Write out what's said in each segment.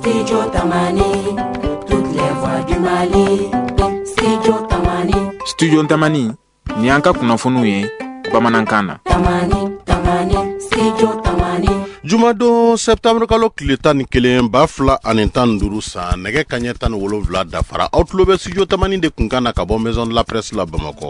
Studio Tamani, toutes les voix du Mali. Studio Tamani. Studio Tamani, ni anka kunafunu ye Bamanankana. Tamani, Studio Tamani. Jumado septembre kalo tile 11 ba fila ani 15 sa nege kanɲɛ 17 dafara aw tulo bɛ Studio Tamani de kun kana ka bɔ Maison de la Presse la Bamako.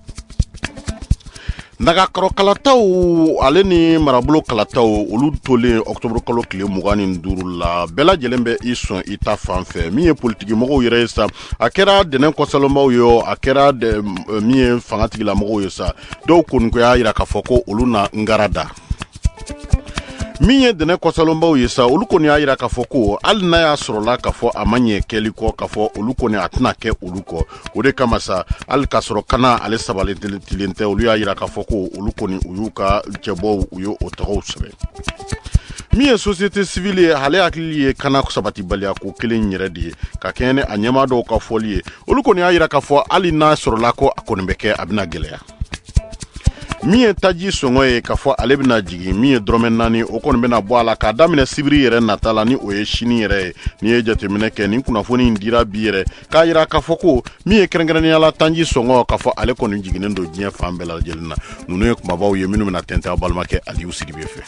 Nagakɔrɔ kalataw ale ni marabolo kalataw olu tolen octobre kalo tile 25 la bɛɛ lajɛlen bɛ i sɔn i ta fan fɛ min ye politiki mɔgɔw yɛrɛ ye sa a kɛra dɛnɛn kɔsalomaw ye a kɛra min ye fangatigila mɔgɔw ye sa dɔw koniko y'a yira k'a fɔ ko olu na ngara da min ye dɛnɛn kɔsalonbaw ye sa olu kɔni y'a yira k'a fɔ ko hali n'a y'a sɔrɔla k'a fɔ a ma ɲɛ kɛli kɔ k'a fɔ olu kɔni a tɛna kɛ olu kɔ o de kama sa hali k'a sɔrɔ kana ale sabalilen tɛ olu y'a yira k'a fɔ ko olu kɔni u y'u ka cɛbɔw u ye o tɔgɔw sɛbɛn min ye société civile ye ale hakili ye kana sabatibaliya ko kelen yɛrɛ de ye ka kɛɲɛ ni a ɲɛmaa dɔw ka fɔli ye olu kɔni y'a yira k'a fɔ hali n'a sɔrɔla ko a kɔni bɛ kɛ a bɛna gɛlɛya min ye taji sɔngɔ ye k'a fɔ ale bɛna jigin min ye dɔrɔmɛ 4 o kɔni bɛna bɔ a la k'a daminɛ sibiri yɛrɛ nata la ni o ye sini yɛrɛ ye ni ye jateminɛ kɛ nin kunnafoni in dira bi yɛrɛ k'a yira k'a fɔ ko min ye kɛrɛnkɛrɛnnenya la taji sɔngɔ k'a fɔ ale kɔni jiginnen don diɲɛ fan bɛɛ lajɛlen na ninnu ye kumabaw ye minnu bɛna tɛntɛn a balimakɛ Aliyu Sidibe fɛ.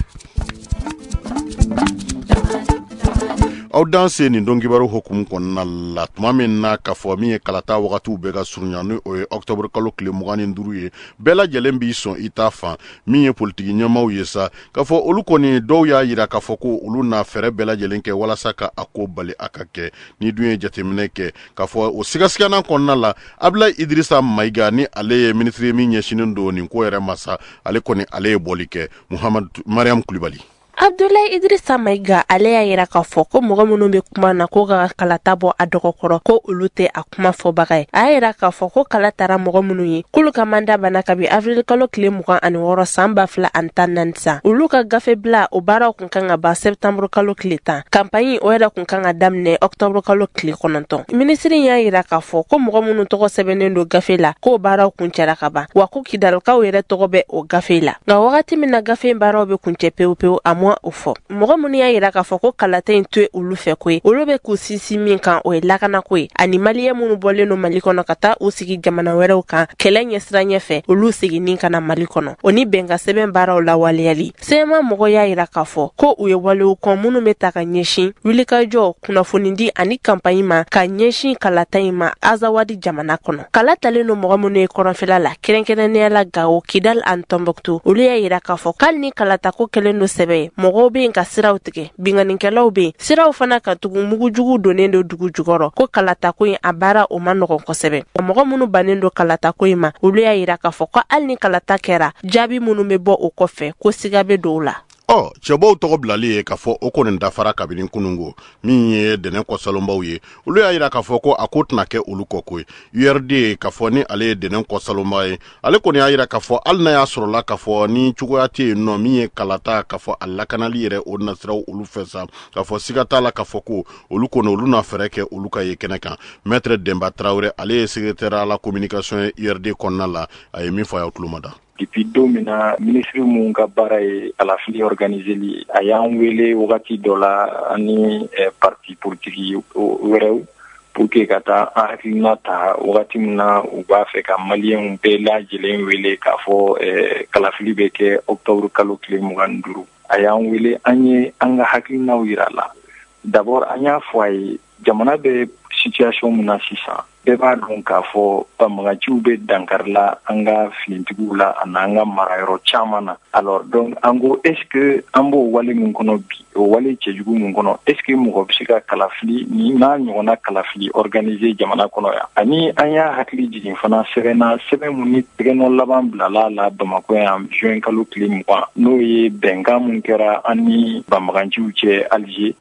aw danse nin dɔnkibaru hukumu kɔnɔna la tuma min na k'a fɔ min ye kalata wagatiw bɛɛ ka surunya ni o ye octobre kalo tile 25 ye bɛɛ lajɛlen b'i sɔn i ta fan min ye politiki ɲɛmaw ye sa k'a fɔ olu kɔni dɔw y'a yira k'a fɔ ko olu na fɛrɛ bɛɛ lajɛlen kɛ walasa ka a ko bali a ka kɛ ni dun ye jateminɛ kɛ k'a fɔ o sigasiganan kɔnɔna la Abdoulaye Idrissa Maïga ni ale ye ministre min ɲɛsinen don nin ko yɛrɛ ma sa ale kɔni ale ye bɔli kɛ Mariam Kulibali. Abdoulaye Idrissa Maïga ale y'a yira k'a fɔ ko mɔgɔ minnu bɛ kuma na ko ka kalata bɔ a dɔgɔkɔrɔ ko olu tɛ a kuma fɔbaga ye. A y'a yira k'a fɔ ko kala taara mɔgɔ minnu ye k'olu ka manda banna kabi avril kalo tile 26 san 2014 san. Olu ka gafe bila o baaraw kun kan ka ban septembre kalo tile 10. Campagne o yɛrɛ kun kan ka daminɛ octobre kalo tile 9. Ministre y'a yira k'a fɔ ko mɔgɔ minnu tɔgɔ sɛbɛnnen don gafe la k'o baaraw kun cɛra ka ban wa ko kidalikaw yɛrɛ tɔgɔ bɛ o gafe la. Nka wagati min na gafe baaraw bɛ kun cɛ pewu a o fɔ mɔgɔ minnu y'a yira k'a fɔ ko kalata in to olu fɛ ko ye olu bɛ k'u sinsin min kan o ye lakana ko ye ani maliyɛn minnu bɔlen don Mali kɔnɔ ka taa u sigi jamana wɛrɛw kan kɛlɛ ɲɛsira ɲɛfɛ olu seginnin ka na Mali kɔnɔ o ni bɛnka sɛbɛn baaraw lawaleyali sɛma mɔgɔ y'a yira k'a fɔ ko u ye walew kɔn minnu bɛ ta ka ɲɛsin wulikajɔ kunnafonidi ani kampaɲi ma ka ɲɛsin kalata in ma Azawadi jamana kɔnɔ kala talen don mɔgɔ minnu ye kɔrɔnfɛla la kɛrɛnkɛrɛnnenya la Gao Kidal ani Tombouctou olu y'a yira k'a fɔ k'ali ni kalata ko kɛlen don sɛbɛn mɔgɔw bɛ ka siraw tigɛ binganikɛlaw bɛ siraw fana ka tugu mugujugu donnen don dugu jukɔrɔ ko kalata ko in a baara o ma nɔgɔn kosɛbɛ mɔgɔ minnu bannen don kalata ko in ma olu y'a yira k'a fɔ ko hali ni kalata kɛra jaabi minnu bɛ bɔ o kɔfɛ ko siga bɛ dɔw la. cɛbɔw tɔgɔ bilali ye k'a fɔ o kɔni dafara kabini kunungo min ye dɛnɛn kɔsalonbaw ye olu y'a yira k'a fɔ ko a ko tɛna kɛ olu kɔ koyi URD k'a fɔ ni ale ye dɛnɛn kɔsalonba ye ale kɔni y'a yira k'a fɔ hali n'a y'a sɔrɔla k'a fɔ ni cogoya tɛ yen nɔ min ye kalata k'a fɔ a lakanali yɛrɛ o nasiraw olu fɛ sa k'a fɔ siga t'a la k'a fɔ ko olu kɔni olu na fɛrɛ kɛ olu ka ye kɛnɛ kan Maître Demba Traoré ale ye secrétaire à la communication URD kɔnɔna la a ye min fɔ a y'aw tulo ma da. Depuis don min na ministre mun ka baara ye kalafili organiseli a y'an wele wagati dɔ la ani parti politique wɛrɛw pour que ka taa an hakilina ta wagati min na u b'a fɛ ka maliyɛnw bɛɛ lajɛlen wele k'a fɔ kalafili bɛ kɛ octobre kalo tile 25 a y'an wele an ye an ka hakilinaw yira la d'abord an y'a fɔ a ye jamana bɛ situation min na sisan bɛɛ b'a dɔn k'a fɔ banbaganciw bɛ dankari la an ka finintigiw la ani an ka marayɔrɔ caman na alors donc an ko est ce que an b'o wale min kɔnɔ bi o wale cɛjugu min kɔnɔ est ce que mɔgɔ bɛ se ka kalafili ni n'a ɲɔgɔnna kalafili organiser jamana kɔnɔ yan ani an y'a hakili jigin fana sɛbɛn mun ni tɛgɛnɔ laban bilala la Bamako yan juin kalo tile 20 n'o ye bɛnkan mun kɛra an ni banbaganciw cɛ Alger.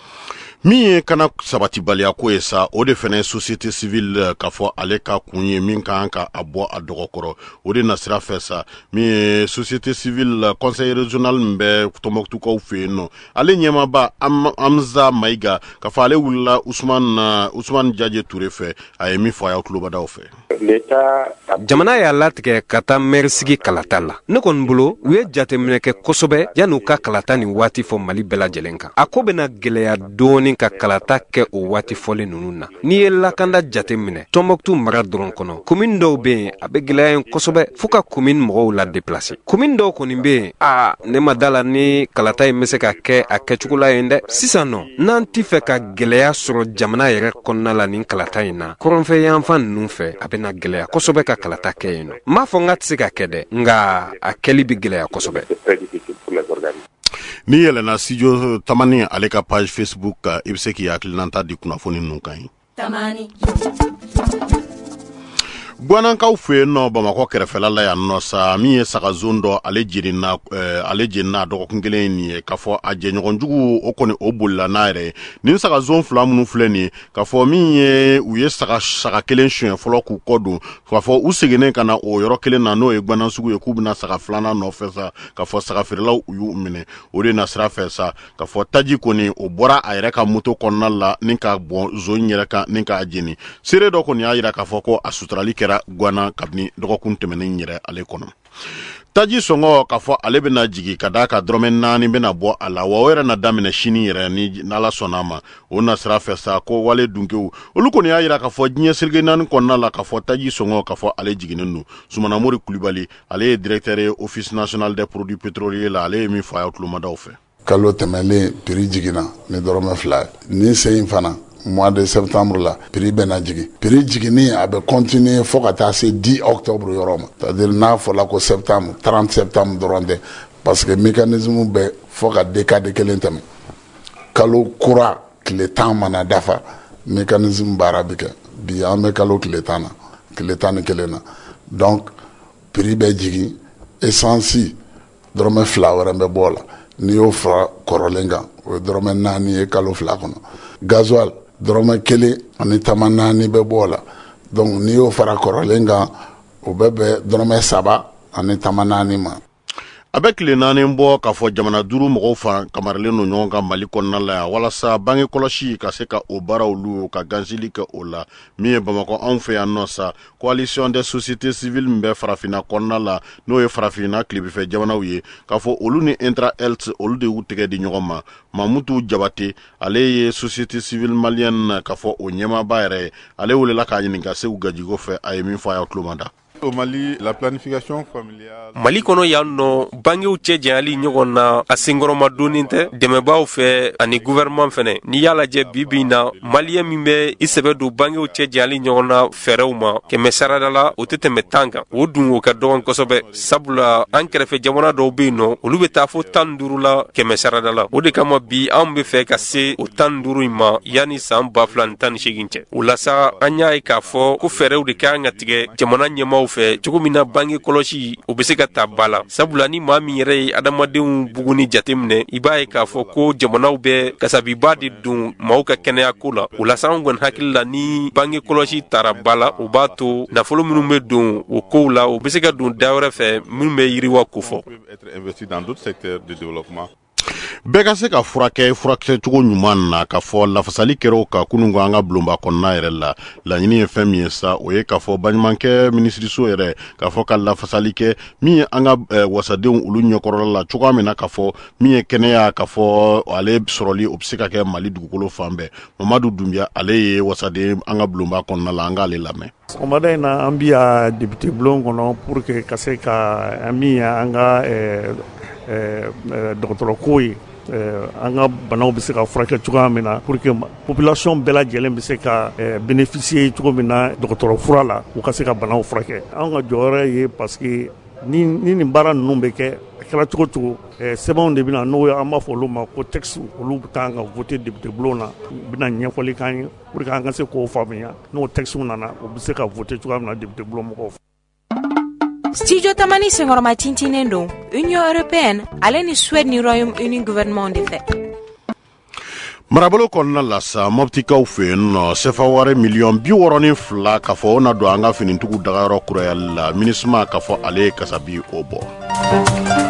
Min ye kana sabatibaliya ko ye sa o de fɛnɛ société civile k'a fɔ ale ka kun ye min kan ka a bɔ a dɔgɔkɔrɔ o de na sira fɛ sa min ye société civile conseil régional min bɛ Tombouctou fɛ yen nɔ ale ɲɛmaaba Amza Maïga k'a fɔ ale wulila Ousmane Diadje Touré fɛ a ye min fɔ a y'aw tulobadaw fɛ. Jamana y'a latigɛ ka taa maire sigi kalata la ne kɔni bolo u ye jateminɛ kɛ kosɛbɛ yan'u ka kalata ni waati fɔ Mali bɛɛ lajɛlen kan a ko bɛna gɛlɛya dɔɔni min ka kalata kɛ o waati fɔlen ninnu na n'i ye lakanda jate minɛ Tombouctou mara dɔrɔn kɔnɔ commune dɔw bɛ yen a bɛ gwɛlɛya yen kosɛbɛ fo ka commune mɔgɔw la déplacer commune dɔw kɔni bɛ yen ne ma da la ni kalata in bɛ se ka kɛ a kɛcogo la yen dɛ sisan nɔ n'an t'i fɛ ka gwɛlɛya sɔrɔ jamana yɛrɛ kɔnɔna la nin kalata in na kɔrɔnfɛ yanfan ninnu fɛ a bɛna gwɛlɛya kosɛbɛ ka kalata kɛ yen nɔ m'a fɔ n ka tɛ se ka kɛ dɛ nka a kɛli bɛ gwɛlɛya kosɛbɛ. Ni yɛlɛnna studio Tamani ale ka page Facebook kan i bɛ se k'i hakilinata di kunnafoni ninnu kan ye. Tamani. Guanankaw fɛ yen nɔ Bamakɔ kɛrɛfɛla la yan nɔ sa min ye saga zone dɔ ale jenina dɔgɔkun kelen nin ye k'a fɔ a jɛɲɔgɔnjugu o kɔni o bolila n'a yɛrɛ nin saga zone fila minnu filɛ nin ye k'a fɔ min ye u ye saga kelen suɲɛ fɔlɔ k'u kɔ don k'a fɔ u seginnen ka na o yɔrɔ kelen na n'o ye Guanansugu ye k'u bɛna saga filanan nɔfɛ sa k'a fɔ saga feerelaw u y'u minɛ o de na sira fɛ sa k'a fɔ taji kɔni o bɔra a yɛrɛ ka moto kɔnɔna la ni ka bɔn zone yɛrɛ kan ni k'a jeni seere dɔ kɔni y'a jira k'a fɔ ko a suturali kɛra Guana kabini dɔgɔkun tɛmɛnen yɛrɛ ale kɔnɔ taji sɔngɔ k'a fɔ ale bɛna jigi ka d'a ka dɔrɔmɛ 4 bɛna bɔ a la wa o yɛrɛ na daminɛ sini yɛrɛ ni n'Ala sɔnna ma o na sira fɛ sa ko wale dunkew olu kɔni y'a jira k'a fɔ diɲɛ seleke 4 kɔnɔna la k'a fɔ taji sɔngɔ k'a fɔ ale jiginnen don Sumana Mori Kulibali ale ye directeur ye Office national des produits pétroliers la ale ye min fɔ a ye tulomadaw fɛ kalo tɛmɛlen prix jiginna ni dɔrɔmɛ 2 ni sen fana mois de septembre la prix bena jigi prix jigini a be continuer fo ka taa se 10 octobre yɔrɔ ma c'est-à-dire n'a fɔla ko septembre 30 septembre dɔrɔn tɛ parce que mécanisme bɛ fo ka décade kelen tɛmɛ kalo kura tile 10 mana dafa mécanisme baara bɛ kɛ bi an bɛ kalo tile 10 na tile 11 na donc prix bɛ jigi essence dɔrɔmɛ 2 wɛrɛ bɛ bɔ la n'i y'o fara kɔrɔlen kan o ye dɔrɔmɛ 4 ye kalo 2 kɔnɔ gasoil dɔrɔmɛ 1 ani tama 4 bɛ bɔ la donc n'i y'o fara kɔrɔlen kan o bɛ bɛn dɔrɔmɛ 3 ani tama 4 ma a bɛ tile 4 bɔ k'a fɔ jamana 5 mɔgɔw fan kamaralen no ɲɔgɔn kan Mali kɔnɔna la yan walasa bange kɔlɔsi ka se ka o baaraw lu ka gansili kɛ o la min ye Bamakɔ anw fɛ yan nɔ sa coalition des sociétés civiles min bɛ farafinna kɔnɔna la n'o ye farafinna tilebifɛ jamanaw ye k'a fɔ olu ni Intra Health olu de y'u tɛgɛ di ɲɔgɔn ma Mamutu Jabate ale ye société civile malienne k'a fɔ o ɲɛmaaba yɛrɛ ye ale welela k'a ɲininka Segu Gajigo fɛ a ye min fɔ a y'a tulomada. Au Mali, la planification familiale. Mali kɔnɔ yan nɔ bangew cɛ janyali ɲɔgɔn na a senkɔrɔma donnen tɛ dɛmɛbaaw fɛ ani gouvernement fɛnɛ n'i y'a lajɛ bi na maliyɛn min bɛ i sɛbɛ don bangew cɛ janyali ɲɔgɔn na fɛɛrɛw ma kɛmɛ sarada la o tɛ tɛmɛ 10 kan o dun o ka dɔgɔn kosɛbɛ sabula an kɛrɛfɛ jamana dɔw bɛ yen nɔ olu bɛ taa fo 15 la kɛmɛ sarada la o de kama bi an bɛ fɛ ka se o 15 in ma yanni san 2018 cɛ o la sa an y'a ye k'a fɔ ko fɛɛrɛw de kan ka tigɛ jamana ɲɛmaaw fɛ cogo min na bange kɔlɔsi o bɛ se ka ta ba la sabula ni maa min yɛrɛ ye adamadenw buguni jate minɛ i b'a ye k'a fɔ ko jamanaw bɛ kasabiba de don maaw ka kɛnɛya ko la o la sa an kɔni hakili la ni bange kɔlɔsi tara ba la o b'a to nafolo minnu bɛ don o kow la o bɛ se ka don da wɛrɛ fɛ minnu bɛ yiriwa ko fɔ. bɛɛ ka se ka furakɛcogo ɲuman na k'a fɔ lafasali kɛra ka kunun an ka bulonba kɔnɔna yɛrɛ la laɲini ye fɛn min ye sa o ye k'a fɔ baɲumankɛ minisiriso yɛrɛ k'a fɔ ka lafasali kɛ min ye an ka wasadenw olu ɲɛkɔrɔla la cogoya min na k'a fɔ min ye kɛnɛya k'a fɔ ale sɔrɔli o bɛ se ka kɛ Mali dugukolo fan bɛɛ Mamadu Dunbiya ale ye wasaden an ka bulonba kɔnɔna la an k'ale lamɛn. Sɔgɔmada in na an bi ya député bulon kɔnɔ pour que ka se ka min ye an ka dɔgɔtɔrɔ ye an ka banaw bɛ se ka furakɛ cogoya min na pour que population bɛɛ lajɛlen bɛ se ka bénéficier cogo min na dɔgɔtɔrɔ fura la u ka se ka banaw furakɛ an ka jɔyɔrɔ ye parce que ni nin baara ninnu bɛ kɛ a kɛra cogo cogo sɛbɛnw de bɛna n'o ye an b'a fɔ olu ma ko texte olu bɛ kan ka voter député bulon na u bɛna ɲɛfɔli k'an ye pour que an ka se k'o faamuya n'o texte nana u bɛ se ka voter cogoya min na député bulon mɔgɔw. Studio Tamani senkɔrɔma tintinen don Union Européenne ale ni Suède ni Royaume-Uni gouvernement de fɛ. Marabolo kɔnɔna la sa mɔptikaw fɛ yen nɔ sefa wari $62 k'a fɔ o na don an ka finitigiw dagayɔrɔ kurayali la MINUSMA k'a fɔ ale ye kasabi o bɔ.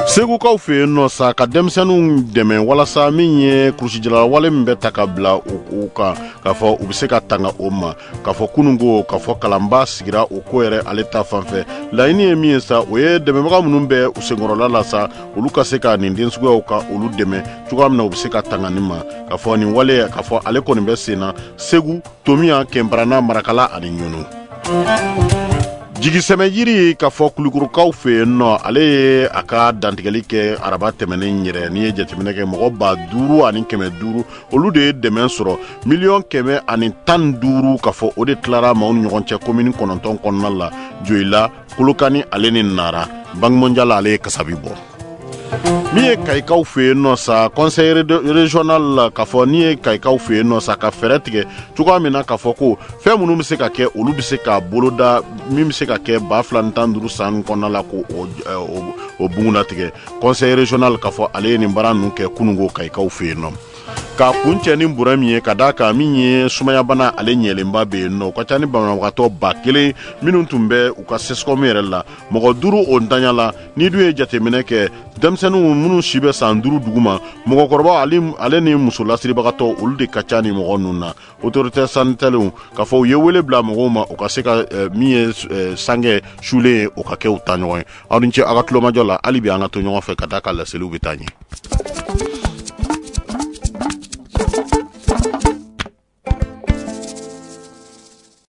segukaw fe no sa ka denmisɛnninw dɛmɛ walasa min ye kurusijalala wale min bɛ ta ka bila u kan k'a fɔ u bɛ se ka tanga o ma k'a fɔ kunungo k'a fɔ kalanba sigira o ko yɛrɛ ale ta fanfɛ laɲini ye min ye sa o ye dɛmɛbaga minnu bɛ u senkɔrɔla la sa olu ka se ka nin den suguyaw ka olu dɛmɛ cogoya min na u bɛ se ka tanga nin ma k'a fɔ nin wale k'a fɔ ale kɔni bɛ sen na Segu Tomiya Kɛnbarana Marakala ani Ɲunu. Jigisɛmɛ yiri k'a fɔ Kulikurukaw fe yen nɔ ale ye a ka dantigɛli kɛ araba tɛmɛnen yɛrɛ n'i ye jateminɛ kɛ mɔgɔ 5,500 olu de ye dɛmɛ sɔrɔ $115,000 k'a fɔ o de tilara maaw ni ɲɔgɔn cɛ commune 9 kɔnɔna la Joyila Kolokani ale ni Nara Bangimondiala ale ye kasabi bɔ. Min ye Kayikaw fe yen nɔ sa conseil régional la k'a fɔ ni ye Kayikaw fe yen nɔ sa ka fɛrɛ tigɛ cogoya min na k'a fɔ ko fɛn minnu bɛ se ka kɛ olu bɛ se ka boloda min bɛ se ka kɛ 2015 san kɔnɔna la ko o bungunatigɛ conseil régional k'a fɔ ale ye nin baara ninnu kɛ kunungo Kayikaw fe yen nɔ. Ka kuncɛ ni bɔrɛ min ye ka d'a kan min ye sumayabana ale ɲɛlenba bɛ yen nɔ o ka ca ni banabagatɔ 1,000 minnu tun bɛ u ka CESCOM yɛrɛ la mɔgɔ 5 o ntanya la ni dun ye jateminɛ kɛ denmisɛnninw minnu si bɛ san 5 duguma mɔgɔkɔrɔbaw ale ni muso lasiribagatɔ olu de ka ca ni mɔgɔ ninnu na autorité sanitaire k'a fɔ u ye wele bila mɔgɔw ma u ka se ka min ye sangɛ sulen ye o ka kɛ u ta ɲɔgɔn ye aw ni ce aw ka tulomajɔ la hali bi an ka to ɲɔgɔn fɛ ka d'a kan laseliw bɛ taa ɲɛ.